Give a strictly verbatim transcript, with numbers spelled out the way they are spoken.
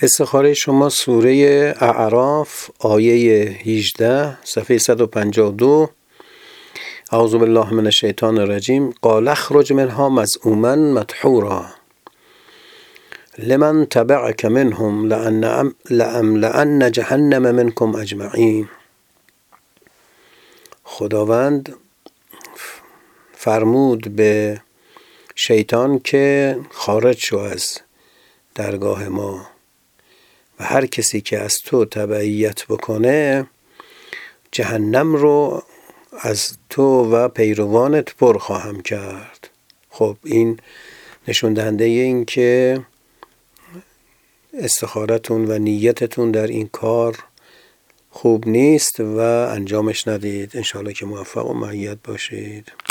استخاره شما سوره اعراف آیه هجده صفحه صد و پنجاه و دو. اعوذ بالله من الشیطان الرجیم. قال اخرج منها مذءوما مدحورا لمن تبعك منهم لأن لأملأن جهنم منكم اجمعین. خداوند فرمود به شیطان که خارج شو از درگاه ما و هر کسی که از تو تبعیت بکنه جهنم رو از تو و پیروانت پر خواهم کرد. خب این نشون دهنده این که استخارتون و نیتتون در این کار خوب نیست و انجامش ندید. انشاءالله که موفق و مؤید باشید.